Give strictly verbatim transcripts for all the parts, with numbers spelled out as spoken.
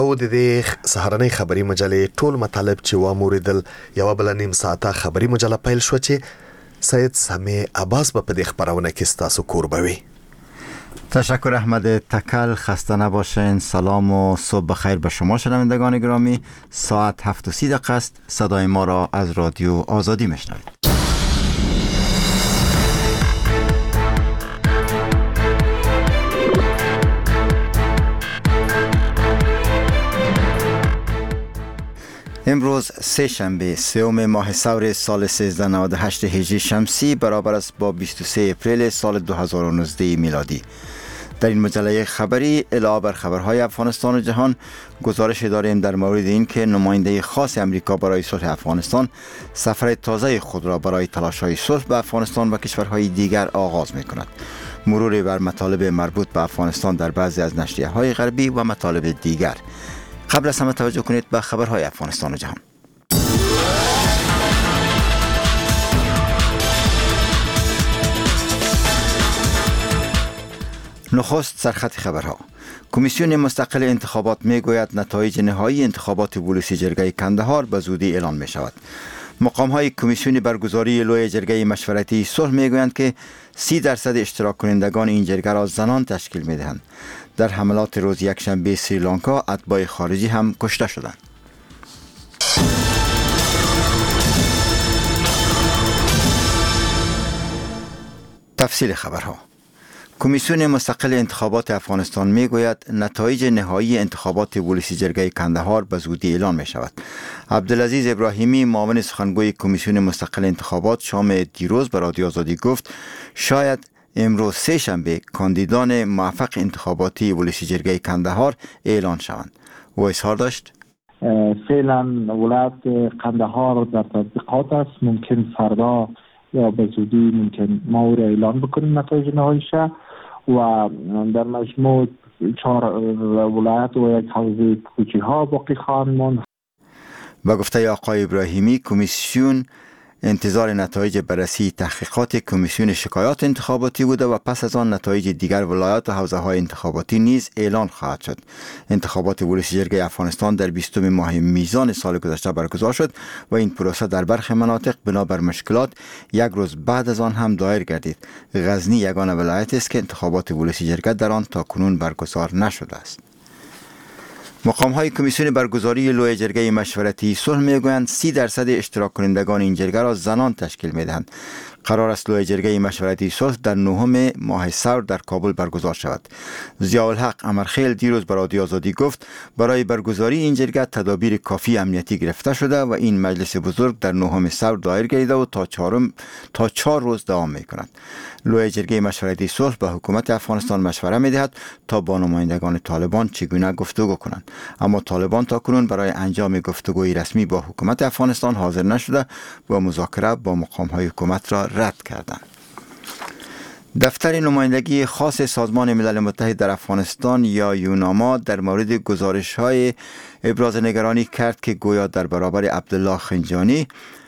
او د دې سهارنۍ خبري مجلې ټول مطالب چې و موریدل یو بل نیم ساعته خبري مجله پیل شو چې سید سامع عباس په دې خبرونه کې ستاسو قربوي. تشکر احمد تکل. خسته نباشین. سلام و صبح بخیر به شما شنوندگان گرامی. ساعت هفت و سی دقیقه است. صدای ما را از رادیو آزادی میشنوید. امروز سه شنبه سوم ماه ثور سال سیزده نود و هشت هجری شمسی برابر است با بیست و سه اپریل سال دو هزار و نوزده میلادی. در این مجله خبری علاوه بر خبرهای افغانستان و جهان گزارش داریم در مورد این که نماینده خاص امریکا برای صلح افغانستان سفر تازه خود را برای تلاش‌های صلح به افغانستان و کشورهای دیگر آغاز می‌کند. مرور بر مطالب مربوط به افغانستان در بعضی از نشریه‌های غربی و مطالب دیگر. قبل از همه توجه کنید به خبرهای افغانستان و جهان. نخست سرخط خبرها. کمیسیون مستقل انتخابات میگوید نتایج نهایی انتخابات ولسی جرگه کندهار به زودی اعلان می شود. مقام های کمیسیون برگزاری لوی جرگه مشورتی صلح میگویند که سی درصد اشتراک کنندگان این جرگه را زنان تشکیل می دهند. در حملات روز یکشنبه سریلانکا اتباع خارجی هم کشته شدند. تفصیل خبرها. کمیسیون مستقل انتخابات افغانستان میگوید نتایج نهایی انتخابات ولسی جرگه کندهار به زودی اعلان می شود. عبدالعزیز ابراهیمی معاون سخنگوی کمیسیون مستقل انتخابات شام دیروز به رادیو آزادی گفت شاید امروز سه شنبه کاندیدان موفق انتخاباتی ولسی جرگه کندهار اعلان شوند. او اظهار داشت فعلا ولایت کندهار در تحقیقات است. ممکن فردا یا به زودی ممکن ما او را اعلان بکنیم نتایج نهاییش و در مجموع چهار ولایت و یک حوزه کوچی ها باقی خواهند ماند. با گفته آقای ابراهیمی کمیسیون انتظار نتایج بررسی تحقیقات کمیسیون شکایات انتخاباتی بوده و پس از آن نتایج دیگر ولایات و حوزه های انتخاباتی نیز اعلان خواهد شد. انتخابات ولسی جرگه افغانستان در بیستم ماه میزان سال گذشته برگزار شد و این پروسه در برخی مناطق بنابر مشکلات یک روز بعد از آن هم دایر گردید. غزنی یگانه ولایت است که انتخابات ولسی جرگه در آن تاکنون برگزار نشده است. مقام های کمیسیون برگزاری لوی جرگه مشورتی صلح میگویند سی درصد اشتراک کنندگان این جرگه را زنان تشکیل میدهند. قرار است لوی جرگه مشورتی صلح در نهم ماه ثور در کابل برگزار شود. ضیاءالحق امرخیل دیروز به رادیو آزادی گفت برای برگزاری این جرگه تدابیر کافی امنیتی گرفته شده و این مجلس بزرگ در نهم ثور دایر گردیده و تا چهارم تا چهار روز دوام میکند. لوی جرگه مشورتی صلح به حکومت افغانستان مشوره میدهد تا با نمایندگان طالبان چگونه گفتگو کنند، اما طالبان تاکنون برای انجام گفتگوی رسمی با حکومت افغانستان حاضر نشده و مذاکره با مقام های حکومت را رد کردند. دفتر نمایندگی خاص سازمان ملل متحد در افغانستان یا یوناما در مورد گزارش های ابراز نگرانی کرد که گویا در برابر عبدالله خنجانی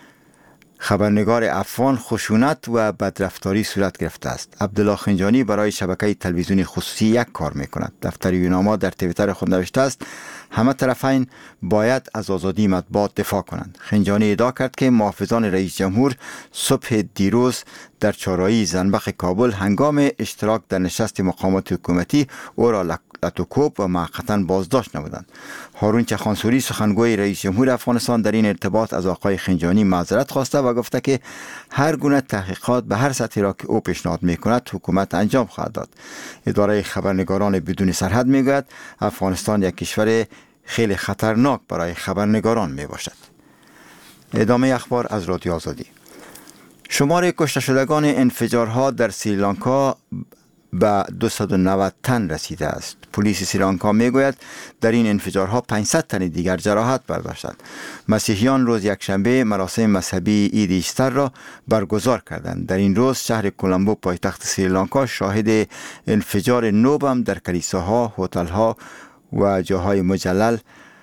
خبرنگار افغان خشونت و بدرفتاری صورت گرفته است. عبدالله خنجانی برای شبکه تلویزیونی خصوصی یک کار می کند. دفتر یوناما در توییتر خود نوشته است همه طرفین باید از آزادی مطبوعات دفاع کنند. خنجانی ادعا کرد که محافظان رئیس جمهور صبح دیروز در چهارراهی زنبق کابل هنگام اشتراک در نشست مقامات حکومتی او را لطوکوب و موقتا بازداشت نمودند. هارون چخانسوری سخنگوی رئیس جمهور افغانستان در این ارتباط از آقای خنجانی معذرت خواسته و گفته که هر گونه تحقیقات به هر سطحی را که او پیشنهاد میکند حکومت انجام خواهد داد. اداره خبرنگاران بدون سرحد میگوید افغانستان یک کشور خیلی خطرناک برای خبرنگاران می باشد. ادامه اخبار از رادیو آزادی. شمار کشته شدگان انفجارها در سریلانکا به دویست و نود تن رسیده است. پلیس سریلانکا میگوید در این انفجارها پانصد تن دیگر جراحت برداشتند. مسیحیان روز یکشنبه مراسم مذهبی عید ایستر را برگزار کردند. در این روز شهر کولمبو پایتخت سریلانکا شاهد انفجار نو بم در کلیساها، هتل‌ها و جاهای مجلل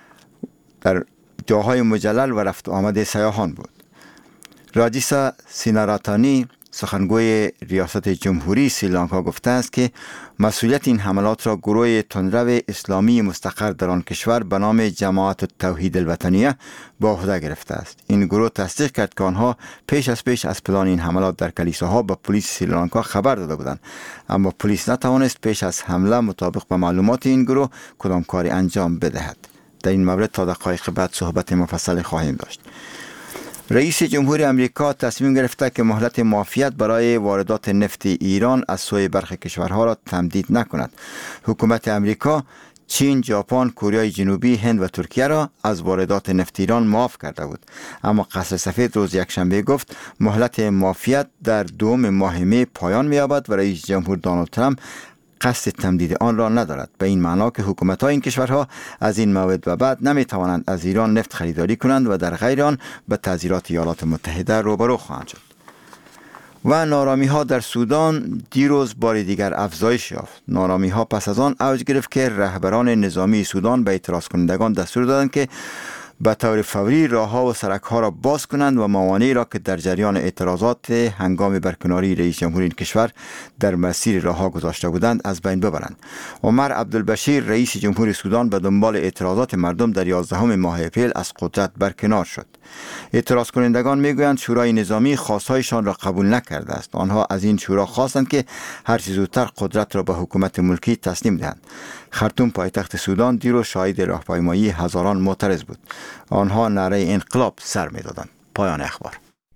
در جاهای مجلل و رفت آمد سیاحان بود. راجیسا سیناراتانی سخنگوی ریاست جمهوری سریلانکا گفته است که مسئولیت این حملات را گروه تندرو اسلامی مستقر در آن کشور به نام جماعت التوحید الوطنیه به عهده گرفته است. این گروه تصدیق کرد که آنها پیش از پیش از پلان این حملات در کلیساها به پلیس سریلانکا خبر داده بودند، اما پلیس نتوانست پیش از حمله مطابق به معلومات این گروه کدام کاری انجام بدهد. در این مورد تا دقایق بعد صحبت مفصل خواهیم داشت. رئیس جمهوری امریکا تصمیم گرفته که مهلت معافیت برای واردات نفت ایران از سوی برخی کشورها را تمدید نکند. حکومت امریکا چین، ژاپن، کره جنوبی، هند و ترکیه را از واردات نفت ایران معاف کرده بود، اما قصر سفید روز یکشنبه گفت مهلت معافیت در دوم ماه می پایان می‌یابد و رئیس جمهور دونالد ترامپ قصد تمدید آن را ندارد، به این معنا که حکومت‌های این کشورها از این موعد و بعد نمی‌توانند از ایران نفت خریداری کنند و در غیر آن به تعزیرات ایالات متحده روبرو خواهند شد. و نارامی‌ها در سودان دیروز بار دیگر افزایش یافت. نارامی‌ها پس از آن اوج گرفت که رهبران نظامی سودان به اعتراض کنندگان دستور دادند که به طور فوری راه‌ها و سرک‌ها را باز کنند و موانعی را که در جریان اعتراضات هنگام برکناری رئیس جمهور این کشور در مسیر راه‌ها گذاشته بودند از بین ببرند. عمر عبدالبشیر رئیس جمهور سودان به دنبال اعتراضات مردم در یازدهم ماه اپریل از قدرت برکنار شد. اعتراض کنندگان میگویند شورای نظامی خواستهایشان را قبول نکرده است. آنها از این شورا خواستند که هر چه زودتر قدرت را به حکومت ملکی تسلیم دهند. خرطوم پایتخت سودان دیروز شاهد راهپیمایی هزاران معترض بود. آنها نعره انقلاب سر می‌دادند. پایان اخبار.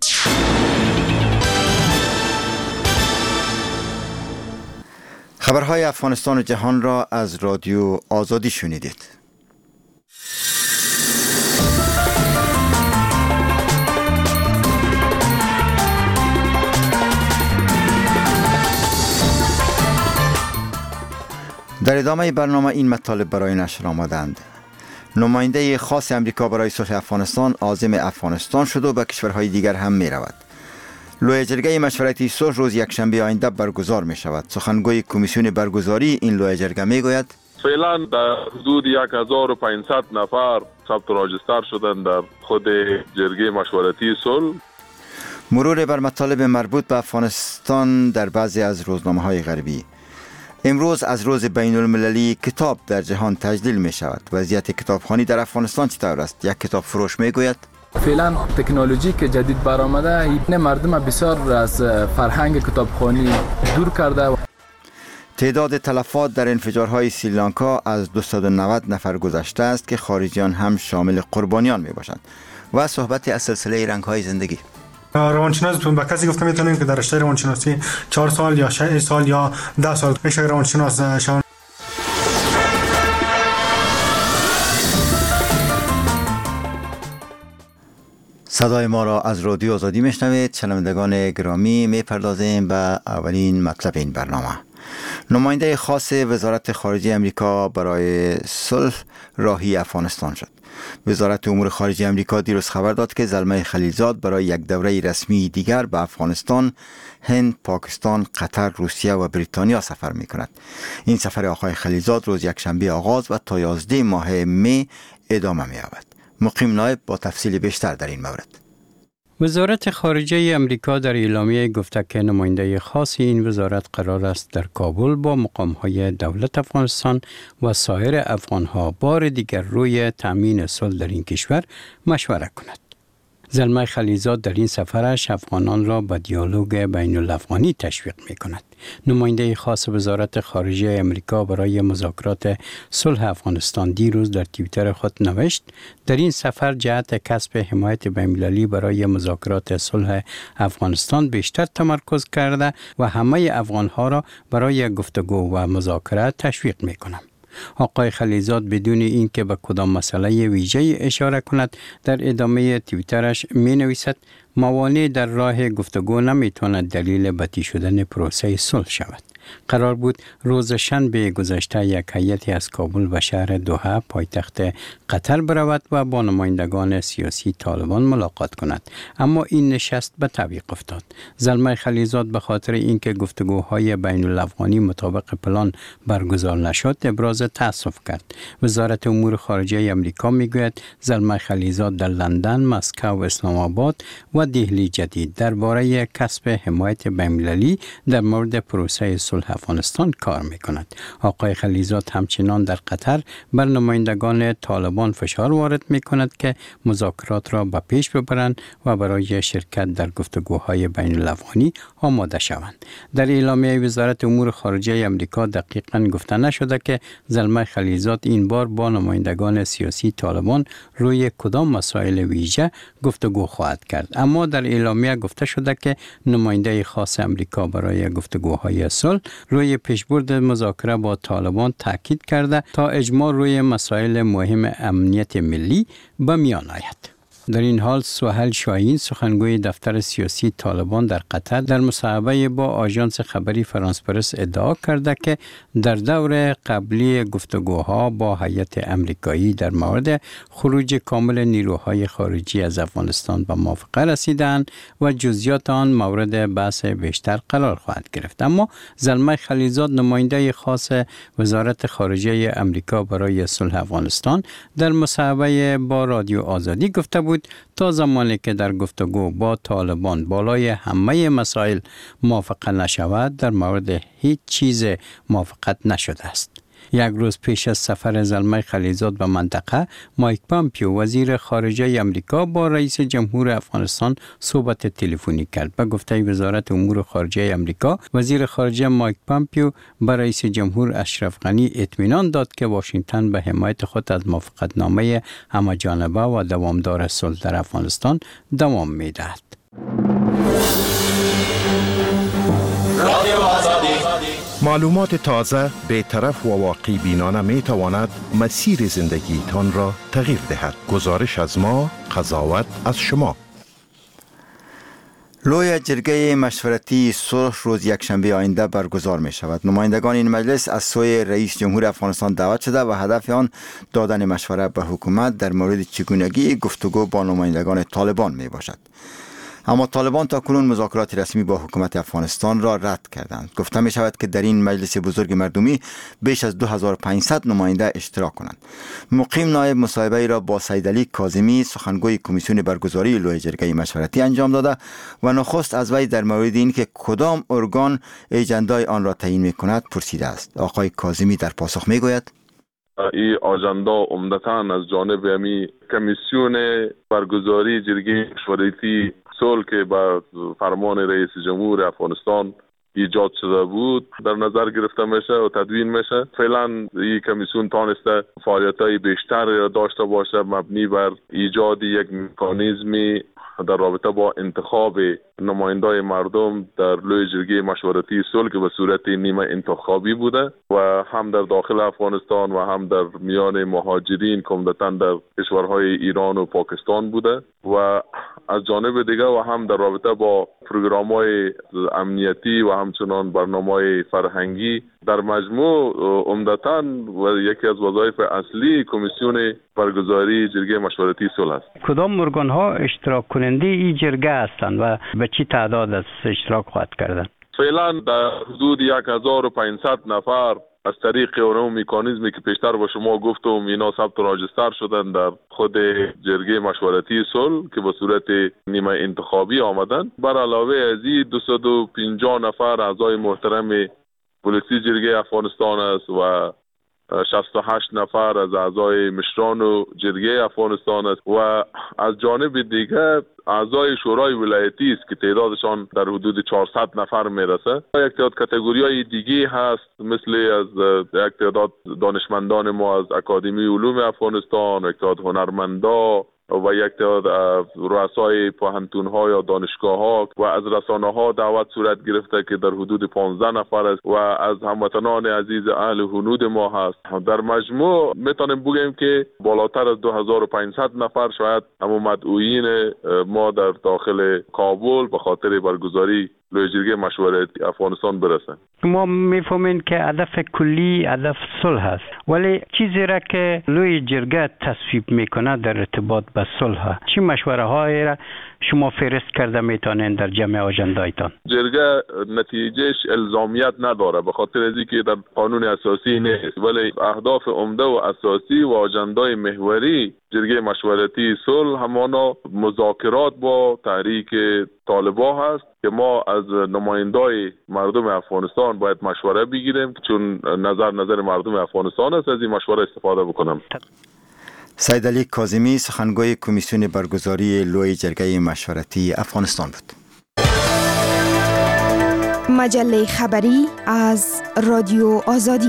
خبرهای افغانستان و جهان را از رادیو آزادی شنیدید. در ادامه برنامه این مطالب برای نشر آمدند. نماینده خاص امریکا برای صلح افغانستان عازم افغانستان شد و به کشورهای دیگر هم می رود. لوی جرگه مشورتی صلح روز یکشنبه آینده برگزار می شود. سخنگوی کمیسیون برگزاری این لوی جرگه می گوید فعلا در حدود یک هزار و پانصد نفر ثبت راجستر شدند در خود جرگه مشورتی صلح. مرور بر مطالب مربوط به افغانستان در بعضی از روزنامه‌های غربی. امروز از روز بین المللی کتاب در جهان تجلیل می شود. وضعیت کتابخوانی در افغانستان چطور است؟ یک کتاب فروش می گوید فعلا تکنولوژی که جدید برآمده این مردم بسیار از فرهنگ کتابخوانی دور کرده. تعداد تلفات در انفجارهای سریلانکا از دویست و نود نفر گذشته است که خارجیان هم شامل قربانیان می باشند. و صحبت از سلسله رنگ‌های زندگی. روانشناس به کسی گفته میتونیم که در رشته روانشناسی چهار سال یا شش سال یا ده سال میشه روانشناس شون. صدای ما را از رادیو آزادی میشنوید. شنوندگان گرامی، میپردازیم به اولین مطلب این برنامه. نماینده خاص وزارت خارجه امریکا برای صلح راهی افغانستان شد. وزارت امور خارجه امریکا دیروز خبر داد که زلمه خلیلزاد برای یک دوره رسمی دیگر به افغانستان، هند، پاکستان، قطر، روسیه و بریتانیا سفر می کند. این سفر آقای خلیلزاد روز یکشنبه آغاز و تا یازده ماه می ادامه می یابد. مقیم نایب با تفصیل بیشتر در این مورد. وزارت خارجه امریکا در اعلامیه گفته که نماینده خاص این وزارت قرار است در کابل با مقام‌های دولت افغانستان و سایر افغان‌ها بار دیگر روی تأمین صلح در این کشور مشوره کند. زلمه خلیلزاد در این سفرش افغانان را به دیالوگ بین الافغانی تشویق می کند. نماینده خاص وزارت خارجه امریکا برای مذاکرات صلح افغانستان دیروز در توییتر خود نوشت در این سفر جهت کسب حمایت بین‌المللی برای مذاکرات صلح افغانستان بیشتر تمرکز کرده و همه افغانها را برای گفتگو و مذاکره تشویق می کنم. آقای خلیلزاد بدون اینکه به کدام مسئله ویژه اشاره کند در ادامه توییترش می نویسد موانع در راه گفتگو نمی تواند دلیل بطی شدن پروسه صلح شود. قرار بود روز شنبه گذشته یک هیئتی از کابل به شهر دوحه پایتخت قطر برود و با نمایندگان سیاسی طالبان ملاقات کند، اما این نشست به تعویق افتاد. زلمه خلیزاد به خاطر اینکه گفتگوهای بین الافغانی مطابق پلان برگزار نشد ابراز تأسف کرد. وزارت امور خارجه آمریکا میگوید زلمه خلیزاد در لندن، مسکو، اسلام آباد و دهلی جدید درباره کسب حمایت بین‌المللی در مورد پروسه صلح افغانستان کار میکند. آقای خلیزاد همچنان در قطر بر نمایندگان طالبان فشار وارد میکند که مذاکرات را به پیش ببرند و برای شرکت در گفتگوهای بین الافغانی آماده شوند. در اعلامیه وزارت امور خارجه آمریکا دقیقاً گفته نشده که زلمه خلیزاد این بار با نمایندگان سیاسی طالبان روی کدام مسائل ویژه گفتگو خواهد کرد، اما در اعلامیه گفته شده که نماینده خاص آمریکا برای گفتگوهای صلح روی پیشبرد مذاکره با طالبان تاکید کرده تا اجماع روی مسائل مهم امنیت ملی به میان آید. در این حال سهیل شاهین سخنگوی دفتر سیاسی طالبان در قطر در مصاحبه با آژانس خبری فرانس پرس ادعا کرده که در دور قبلی گفتگوها با هیئت آمریکایی در مورد خروج کامل نیروهای خارجی از افغانستان به موافقه رسیدند و جزئیات آن مورد بحث بیشتر قرار خواهد گرفت. اما زلمه خلیزاد نماینده خاص وزارت خارجه آمریکا برای صلح افغانستان در مصاحبه با رادیو آزادی گفته بود تا زمانی که در گفتگو با طالبان بالای همه مسائل موافقه نشود در مورد هیچ چیز موافقت نشده است. یک روز پیش از سفر زلمه خلیزاد به منطقه، مایک پامپیو وزیر خارجه آمریکا با رئیس جمهور افغانستان صحبت تلفنی کرد. به گفته وزارت امور خارجه آمریکا، وزیر خارجه مایک پامپیو به رئیس جمهور اشرف غنی اطمینان داد که واشنگتن به حمایت خود از موافقتنامه همه‌جانبه و دوامدار صلح در افغانستان دوام می‌دهد. معلومات تازه، بی‌طرف و واقع بینانه می تواند مسیر زندگیتان را تغییر دهد. گزارش از ما، قضاوت از شما. لوی جرگه مشورتی صلح روز یکشنبه آینده برگزار می شود. نمایندگان این مجلس از سوی رئیس جمهور افغانستان دعوت شده و هدف آن دادن مشوره به حکومت در مورد چگونگی گفتگو با نمایندگان طالبان می باشد. اما طالبان تا کنون مذاکرات رسمی با حکومت افغانستان را رد کردند. گفته می شود که در این مجلس بزرگ مردمی بیش از دو هزار و پانصد نماینده اشتراک کنند. مقیم نایب مصاحبه را با سیدعلی کاظمی سخنگوی کمیسیون برگزاری لوی جرگه مشورتی انجام داده و نخست از وی در مورد این که کدام ارگان ایجندای آن را تعیین می کند پرسیده است. آقای کاظمی در پاسخ می گوید این آژاندا عمدتاً از جانب امی کمیسیون برگزاری جرگه مشورتی صلح که با فرمان رئیس جمهور افغانستان ایجاد شده بود در نظر گرفته میشه و تدوین میشه. فعلا این کمیسیون تانسته فعالیت‌های بیشتر داشته باشه مبنی بر ایجاد یک مکانیزمی در رابطه با انتخاب نمایندای مردم در لوی جرگه مشورتی صلح که به صورت نیمه انتخابی بوده و هم در داخل افغانستان و هم در میان مهاجرین که عمدتاً در کشورهای ایران و پاکستان بوده و از جانب دیگه و هم در رابطه با پروگرام‌های امنیتی و همچنان برنامه‌های فرهنگی در مجموع عمدتاً و یکی از وظایف اصلی کمیسیون برگزاری جرگه مشورتی صلح است. کدام ارگان‌ها اشتراک کننده این جرگه هستند و به چی تعداد از اشتراک خواهد کردند؟ فعلا در حدود یک هزار و پانصد نفر از طریق اون مکانیزمی که پیشتر با شما گفتم اینا ثبت و راجستر شدن در خود جرگه مشورتی صلح که به صورت نیمه انتخابی آمدن. بر علاوه از این دویست و پنجاه نفر اعضای محترم پلیسی جرگه افغانستان است و شصت و هشت نفر از اعضای مشران و جرگه افغانستان است و از جانب دیگر اعضای شورای ولایتی است که تعدادشان در حدود چهارصد نفر میرسه. یک تعداد کاتگوری‌های دیگه هست مثل از یک تعداد دانشمندان ما از اکادمی علوم افغانستان، یک تعداد هنرمندا و یک تعداد رؤسای پوهنتون‌ها یا دانشگاه‌ها و از رسانه‌ها دعوت صورت گرفته که در حدود پانزده نفر است و از هموطنان عزیز اهل هنود ما هست. در مجموع میتونیم بگیم که بالاتر از دو هزار و پانصد نفر شاید همون مدعوین ما در داخل کابل به خاطر برگزاری لوی جرگه مشورتی افغانستان برسن. ما میفهمیم که هدف کلی هدف صلح است، ولی چیزی را که لوی جرگه تصویب میکنه در ارتباط به صلح، چی مشوره هایی را شما فهرست کرده میتونین در جمع آجندایتان؟ جرگه نتیجهش الزامیت نداره به خاطر از اینکه در قانون اساسی نیست، ولی اهداف عمده و اساسی و آجندای محوری جرگه مشورتی صلح همانا مذاکرات با تحریک طالبان هست که ما از نمایندای مردم افغانستان باید مشوره بگیریم، چون نظر نظر مردم افغانستان است، از این مشوره استفاده بکنم. سید علی کاظمی سخنگوی کمیسیون برگزاری لوی جرگه مشورتی افغانستان بود. مجله خبری از رادیو آزادی.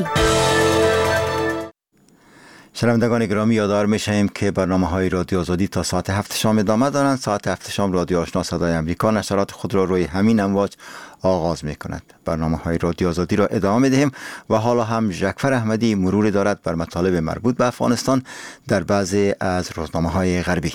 شنوندگان گرامی، یادآور می‌شویم که برنامه‌های رادیو آزادی تا ساعت هفت شام ادامه دارند. ساعت هفت شام رادیو آشنا صدای امریکا نشرات خود را روی همین امواج آغاز می‌کند. برنامه‌های رادیو آزادی را ادامه می‌دهیم و حالا هم ژکفر احمدی مروری دارد بر مطالب مربوط به افغانستان در بعضی از روزنامه‌های غربی.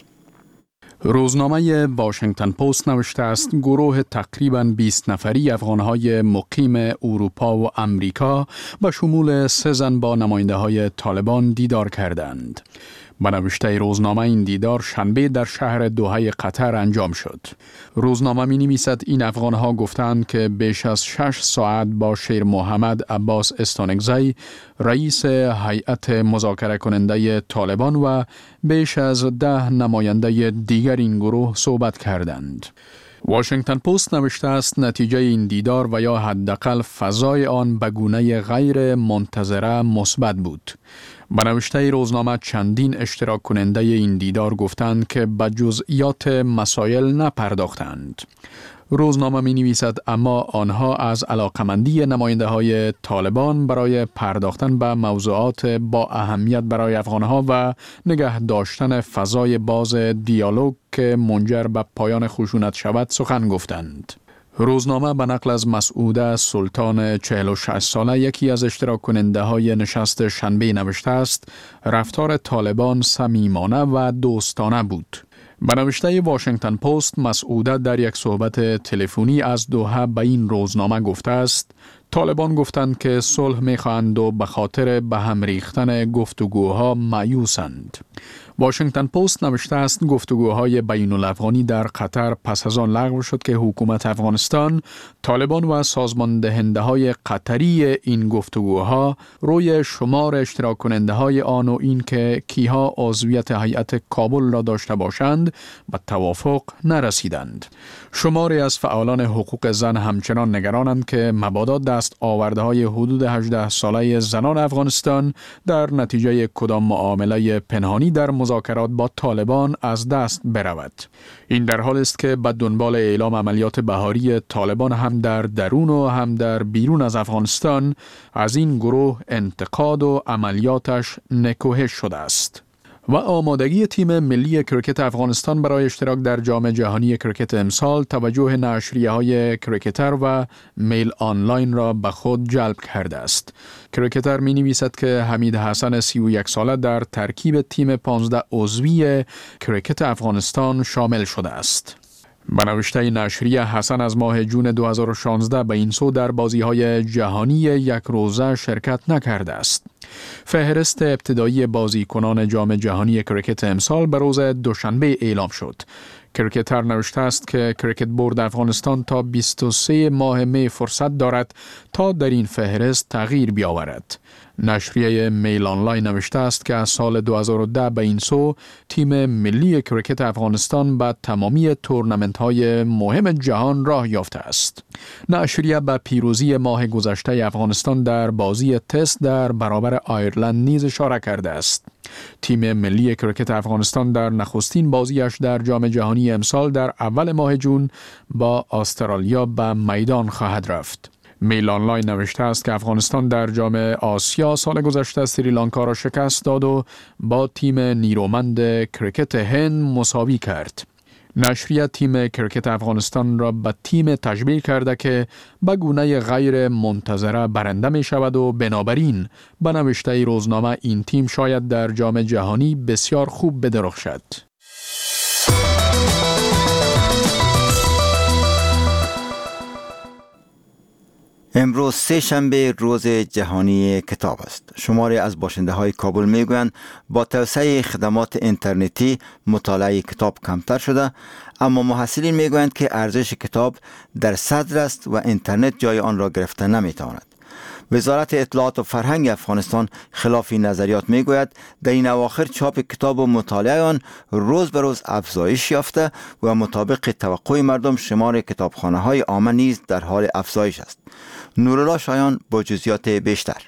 روزنامه واشنگتن پست نوشته است گروه تقریباً بیست نفری افغانهای مقیم اروپا و امریکا به شمول سه زن با نماینده های طالبان دیدار کردند. به نوشته روزنامه این دیدار شنبه در شهر دوحه قطر انجام شد. روزنامه می نویسد این افغانها گفتند که بیش از شش ساعت با شیر محمد عباس استانکزی رئیس هیئت مذاکره کننده طالبان و بیش از ده نماینده دیگر این گروه صحبت کردند. واشنگتن پست نوشته است نتیجه این دیدار و یا حداقل فضای آن به گونه غیر منتظره مثبت بود. به نوشته روزنامه چندین اشتراک کننده این دیدار گفتند که به جزئیات مسائل نپرداختند. روزنامه می نویسد اما آنها از علاقمندی نماینده های طالبان برای پرداختن به موضوعات با اهمیت برای افغانها و نگه داشتن فضای باز دیالوگ که منجر به پایان خشونت شود سخن گفتند. روزنامه به نقل از مسعوده سلطان چهل و شش ساله یکی از اشتراک کننده های نشست شنبه نوشته است رفتار طالبان صمیمانه و دوستانه بود. به نوشته واشنگتن پست مسعوده در یک صحبت تلفنی از دوحه به این روزنامه گفته است طالبان گفتند که صلح می‌خواهند و به خاطر به هم ریختن گفتگوها مایوسند. واشنگتن پست نوشته است گفتگوهای بین الافغانی در قطر پس از آن لغو شد که حکومت افغانستان، طالبان و سازمان دهنده های قطری این گفتگوها روی شمار اشتراک کننده های آن و این که کیها عضویت هیئت کابل را داشته باشند به توافق نرسیدند. شماری از فعالان حقوق زن همچنان نگرانند که مبادا دست آورده های حدود هجده ساله زنان افغانستان در نتیجه کدام معامله پنهانی در مذاکرات با طالبان از دست برود. این در حال است که به دنبال اعلام عملیات بهاری طالبان هم در درون و هم در بیرون از افغانستان از این گروه انتقاد و عملیاتش نکوهش شده است. و آمادگی تیم ملی کرکت افغانستان برای اشتراک در جام جهانی کرکت امسال توجه نشریه‌های کرکتر و میل آنلاین را به خود جلب کرده است. کرکتر می نویسد که حمید حسن سی و یک ساله در ترکیب تیم پانزده عضوی کرکت افغانستان شامل شده است. به نوشته نشریه حسن از ماه جون دو هزار و شانزده به این سو در بازی‌های جهانی یک روزه شرکت نکرده است. فهرست ابتدایی بازیکنان جام جهانی کرکت امسال به روز دوشنبه اعلام شد. کرکتر نوشته است که کرکت بورد افغانستان تا بیست و سه ماه می فرصت دارد تا در این فهرست تغییر بیاورد. نشریه میل آنلاین نوشته است که از سال دو هزار و ده به این سو تیم ملی کرکت افغانستان به تمامی تورنمنت‌های مهم جهان راه یافته است. نشریه به پیروزی ماه گذشته افغانستان در بازی تست در برابر آیرلند نیز اشاره کرده است. تیم ملی کرکت افغانستان در نخستین بازیش در جام جهانی امسال در اول ماه جون با استرالیا به میدان خواهد رفت. میل آنلاین نوشته است که افغانستان در جام آسیا سال گذشته سریلانکا را شکست داد و با تیم نیرومند کرکت هند مساوی کرد. نشریه تیم کرکت افغانستان را به تیم تشبیه کرده که به گونه غیر منتظره برنده می شود و بنابراین به نوشته روزنامه این تیم شاید در جام جهانی بسیار خوب بدرخشد. امروز سه شنبه روز جهانی کتاب است. شماری از باشنده های کابل میگویند با توسعه خدمات اینترنتی مطالعه کتاب کمتر شده، اما محصلین میگویند که ارزش کتاب در صدر است و اینترنت جای آن را گرفته نمیتواند. وزارت اطلاعات و فرهنگ افغانستان خلاف این نظریات میگوید در این اواخر چاپ کتاب و مطالعه آن روز به روز افزایش یافته و مطابق توقع مردم شمار کتابخانه های عامه نیز در حال افزایش است. نورالله شایان با جزئیات بیشتر.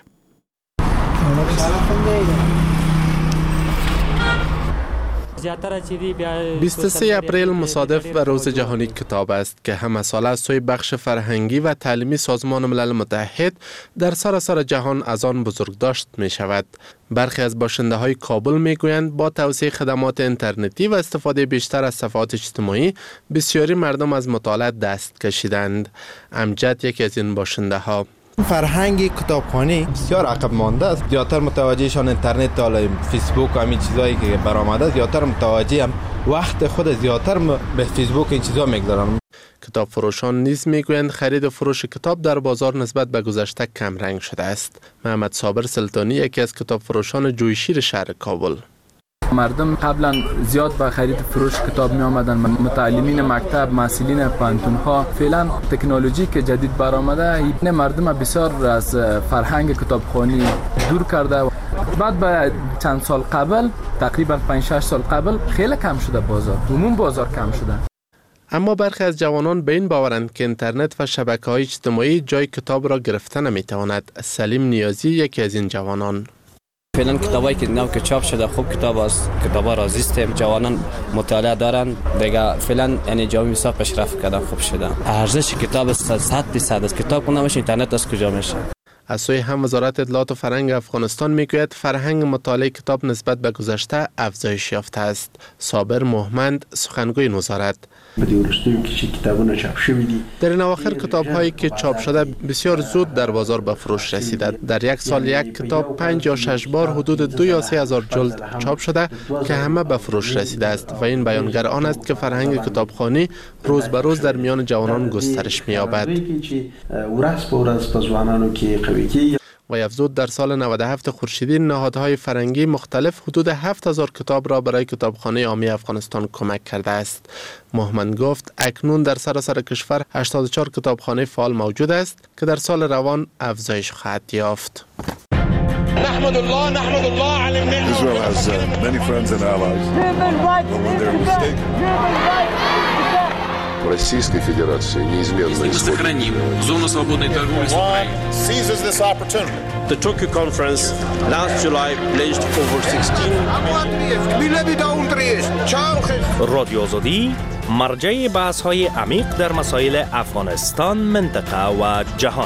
بیست و سه اپریل مصادف به روز جهانی کتاب است که همه ساله از سوی بخش فرهنگی و تعلیمی سازمان ملل متحد در سراسر جهان از آن بزرگداشت می شود. برخی از باشنده های کابل می گویند با توسعه خدمات اینترنتی و استفاده بیشتر از صفحات اجتماعی بسیاری مردم از مطالعه دست کشیدند. امجد یکی از این باشنده ها: فرهنگ کتابخوانی بسیار عقب مانده است. زیادتر متوجهشان اینترنت، حالا فیسبوک و همین چیزایی که برآمده، زیادتر متوجه هم وقت خود زیادتر به فیسبوک این چیزا میگذارن. کتاب فروشان نیز میگویند خرید و فروش کتاب در بازار نسبت به گذشته کم رنگ شده است. محمد صابر سلطانی یکی از کتاب فروشان جویشیر شهر کابل: مردم قبلا زیاد به خرید فروش کتاب می آمدن، متعلمین مکتب، محصلین پانتون ها. فعلا تکنولوژی که جدید برآمده این مردم بسیار از فرهنگ کتابخوانی دور کرده. بعد به چند سال قبل، تقریبا پنج شش سال قبل، خیلی کم شده بازار، عموم بازار کم شده. اما برخی از جوانان به این باورند که اینترنت و شبکه‌های اجتماعی جای کتاب را گرفته نمی‌تواند. سلیم نیازی یکی از این جوانان: فعلا کتابایی که نو که چاپ شده خوب کتاب است، کتابا راضیستیم، جوانان مطالعه دارن دیگه. فعلا یعنی جامعه بسیار پیشرفت کردن، خوب شده. ارزش کتاب صد درصد است. کتاب کنه باشه اینترنت از کجا میشه؟ از سوی هم وزارت اطلاعات و فرهنگ افغانستان میگوید فرهنگ مطالعه کتاب نسبت به گذشته افزایش یافته است. صابر محمد سخنگوی وزارت: در این اواخر کتاب هایی که چاپ شده بسیار زود در بازار به فروش رسیده. در یک سال یک کتاب پنج یا شش بار حدود دو یا سه هزار جلد چاپ شده که همه به فروش رسیده است و این بیانگر آن است که فرهنگ کتابخوانی روز به روز در میان جوانان گسترش می‌یابد. و افزود در سال نود و هفت خورشیدی نهادهای فرهنگی مختلف حدود هفت هزار کتاب را برای کتابخانه عامی افغانستان کمک کرده است. محمد گفت اکنون در سراسر کشور هشتاد و چهار کتابخانه فعال موجود است که در سال روان افزایش خواهد یافت. نحمد الله نحمد الله على النعمة. Israel has uh, many friends and allies. But when they're mistaken. Российской Федерации неизменно исходит. Сохраним зону свободной торговли с Украиной. Seizes this opportunity. The Tokyo conference last July pledged over sixteen. رادیو آزادی مرجع بحث‌های عمیق در مسائل افغانستان، منطقه و جهان.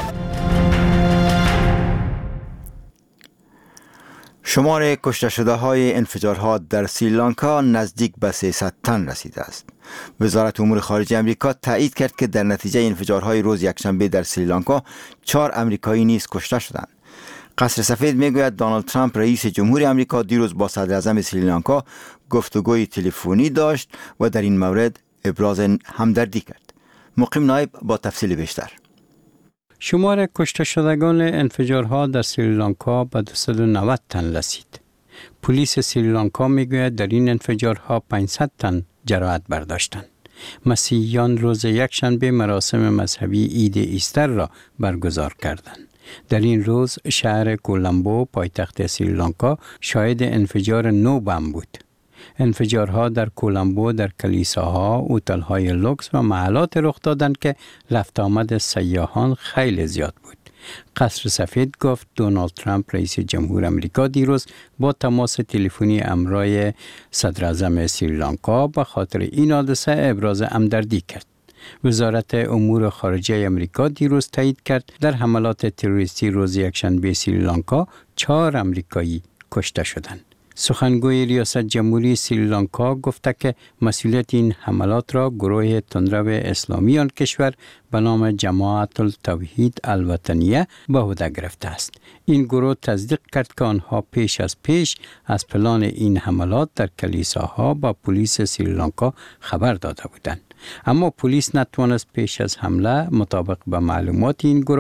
شمار کشته شده های انفجارها در سریلانکا نزدیک به سیصد تن رسیده است. وزارت امور خارجه امریکا تایید کرد که در نتیجه انفجارهای روز یکشنبه در سریلانکا چهار امریکایی نیز کشته شدند. قصر سفید میگوید دونالد ترامپ رئیس جمهوری امریکا دیروز با صدر اعظم سریلانکا گفتگوی تلفنی داشت و در این مورد ابراز همدردی کرد. مقیم نایب با تفصیل بیشتر. شمار کشته شدگان انفجارها در سریلانکا به دویست و نود تن رسید. پلیس سریلانکا میگوید در این انفجارها پانصد تن جراحت برداشتند. مسیحیان روز یکشنبه مراسم مذهبی عید ایستر را برگزار کردند. در این روز شهر کولمبو پایتخت سریلانکا شاهد انفجار نو بم بود. انفجارها در کولمبو در کلیساها، هتل‌های لوکس و محلات رخ دادند که رفت آمد سیاحان خیلی زیاد بود. قصر سفید گفت دونالد ترامپ رئیس جمهور امریکا دیروز با تماس تلفنی همراه صدر اعظم سریلانکا به خاطر این حادثه ابراز همدردی کرد. وزارت امور خارجه امریکا دیروز تایید کرد در حملات تروریستی روز یکشنبه سریلانکا چهار امریکایی کشته شدند. سخنگوی ریاست جمهوری سریلانکا گفته که مسئولیت این حملات را گروه تندرو اسلامی آن کشور به نام جماعت التوحید الوطنیه به عهده گرفته است. این گروه تصدیق کرد که آنها پیش از پیش از پلان این حملات در کلیساها با پلیس سریلانکا خبر داده بودند. اما پلیس نتوانست پیش از حمله مطابق به معلومات این گروه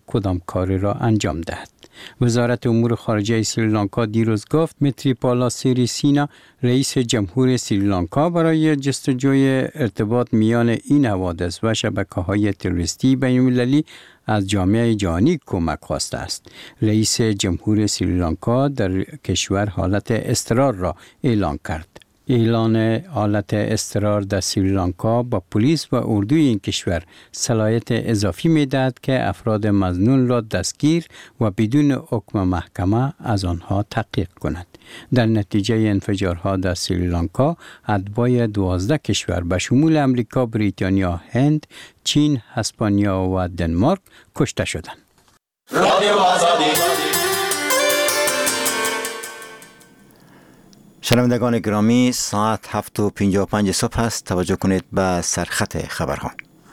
کدام کاری را انجام دهد. وزارت امور خارجه سریلانکا دیروز گفت میتریپالا سیریسینا رئیس جمهور سریلانکا برای جستجوی ارتباط میان این حوادث و شبکه‌های تروریستی بین‌المللی از جامعه جهانی کمک خواسته است. رئیس جمهور سریلانکا در کشور حالت اضطرار را اعلان کرد. اعلان حالت اضطرار در سریلانکا با پلیس و اردوی این کشور صلاحیت اضافی می‌دهد که افراد مظنون را دستگیر و بدون حکم محکمه از آنها تحقیق کند. در نتیجه انفجارها در سریلانکا اتباع دوازده کشور به شمول امریکا، بریتانیا، هند، چین، اسپانیا و دنمارک کشته شدند. شنوندگان گرامی، ساعت هفت و پنجاه و پنج صبح است. توجه کنید به سرخط خبرها.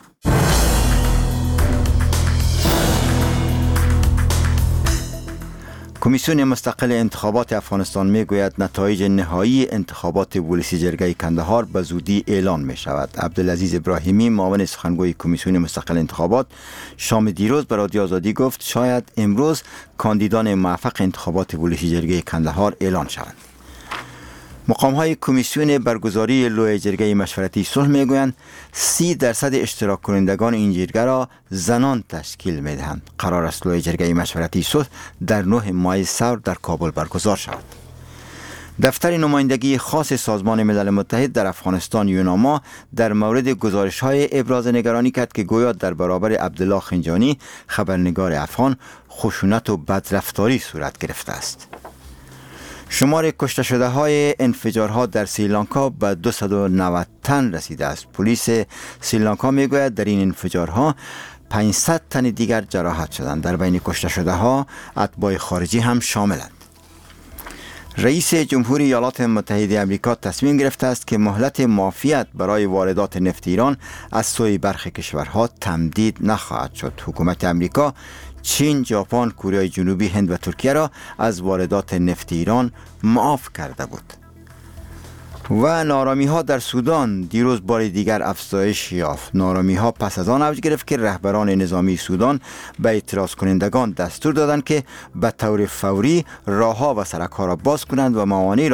کمیسیون مستقل انتخابات افغانستان می گوید نتایج نهایی انتخابات ولسی جرگه کندهار به زودی اعلان می شود. عبدالعزیز ابراهیمی، معاون سخنگوی کمیسیون مستقل انتخابات، شام دیروز به رادیو آزادی گفت شاید امروز کاندیدان موفق انتخابات ولسی جرگه کندهار اعلان شوند. مقام های کمیسیون برگزاری لوی جرگه مشورتی صلح می گویند سی درصد اشتراک کنندگان این جرگه را زنان تشکیل می دهند. قرار است لوی جرگه مشورتی صلح در نه ماه سور در کابل برگزار شود. دفتر نمایندگی خاص سازمان ملل متحد در افغانستان یوناما در مورد گزارش های ابراز نگرانی کرد که گویا در برابر عبدالله خنجانی خبرنگار افغان خشونت و بدرفتاری صورت گرفته است. شمار کشته شده های انفجارها در سریلانکا به دویست و نود تن رسیده است. پلیس سریلانکا می گوید در این انفجارها پانصد تن دیگر جراحت شدند. در بین کشته شده ها اتباع خارجی هم شاملند. رئیس جمهوری ایالات متحده آمریکا تصمیم گرفته است که مهلت معافیت برای واردات نفت ایران از سوی برخی کشورها تمدید نخواهد شد. حکومت آمریکا چین، ژاپن، کره جنوبی، هند و ترکیه را از واردات نفت ایران معاف کرده بود. و نارامی ها در سودان دیروز بار دیگر افزایش یافت. نارامی ها پس از آن اوج گرفت که رهبران نظامی سودان به اعتراض کنندگان دستور دادند که به طور فوری راهها و سرک‌ها را باز کنند و موانع